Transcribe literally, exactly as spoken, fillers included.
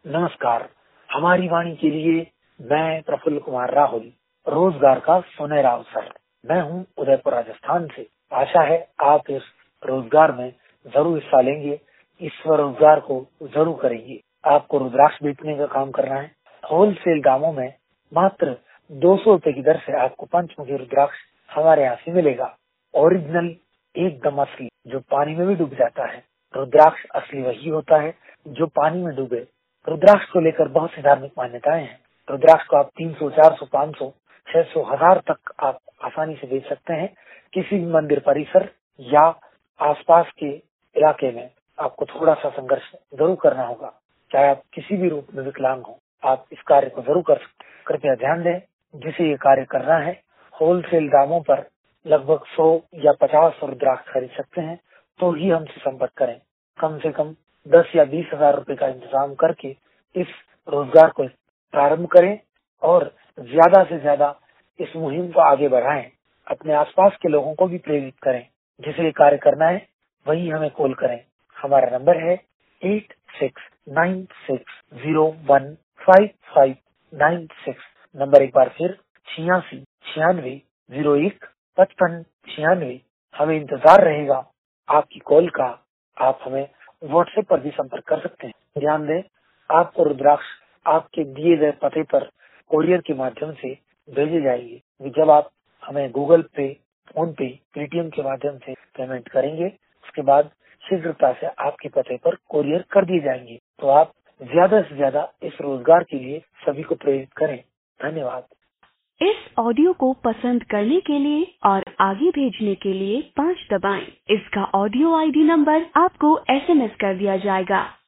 नमस्कार। हमारी वाणी के लिए मैं प्रफुल्ल कुमार राहुल। रोजगार का सुनहरा अवसर। मैं हूं उदयपुर राजस्थान से। आशा है आप इस रोजगार में जरूर हिस्सा लेंगे, इस स्वरोजगार को जरूर करेंगे। आपको रुद्राक्ष बेचने का काम करना है। होलसेल दामों में मात्र दो सौ रूपये की दर से आपको पंचमुखी रुद्राक्ष हमारे यहाँ से मिलेगा। ओरिजिनल, एकदम असली, जो पानी में भी डूब जाता है। रुद्राक्ष असली वही होता है जो पानी में डूबे। रुद्राक्ष को लेकर बहुत सी धार्मिक मान्यताएं हैं। रुद्राक्ष को आप तीन सौ, चार सौ, पाँच सौ, छह सौ, हजार तक आप आसानी से बेच सकते हैं। किसी भी मंदिर परिसर या आसपास के इलाके में आपको थोड़ा सा संघर्ष जरूर करना होगा। चाहे आप किसी भी रूप में विकलांग हो, आप इस कार्य को जरूर कर सकते हैं। कृपया ध्यान दें, जिसे ये कार्य करना है होलसेल दामों पर लगभग सौ या पचास रुद्राक्ष खरीद सकते हैं, तो ही हमसे संपर्क करें। कम से कम दस या बीस हजार रूपए का इंतजाम करके इस रोजगार को प्रारंभ करें और ज्यादा से ज्यादा इस मुहिम को आगे बढ़ाएं। अपने आसपास के लोगों को भी प्रेरित करें। जिसे ये कार्य करना है वही हमें कॉल करें। हमारा नंबर है eight six nine six zero one five five nine six. Number एक बार फिर छियासी छियानवे जीरो एक पचपन छियानवे। हमें इंतजार रहेगा आपकी कॉल का। आप हमें व्हाट्सएप पर भी संपर्क कर सकते हैं। ध्यान दें, आपको रुद्राक्ष आपके दिए गए पते पर कोरियर के माध्यम से भेजे जाएंगे। जब आप हमें गूगल पे, फोन पे, पेटीएम के माध्यम से पेमेंट करेंगे, उसके बाद शीघ्रता से आपके पते पर कोरियर कर दिए जाएंगे। तो आप ज्यादा से ज्यादा इस रोजगार के लिए सभी को प्रेरित करें। धन्यवाद। इस ऑडियो को पसंद करने के लिए और आगे भेजने के लिए पाँच दबाएं। इसका ऑडियो आईडी नंबर आपको एसएमएस कर दिया जाएगा।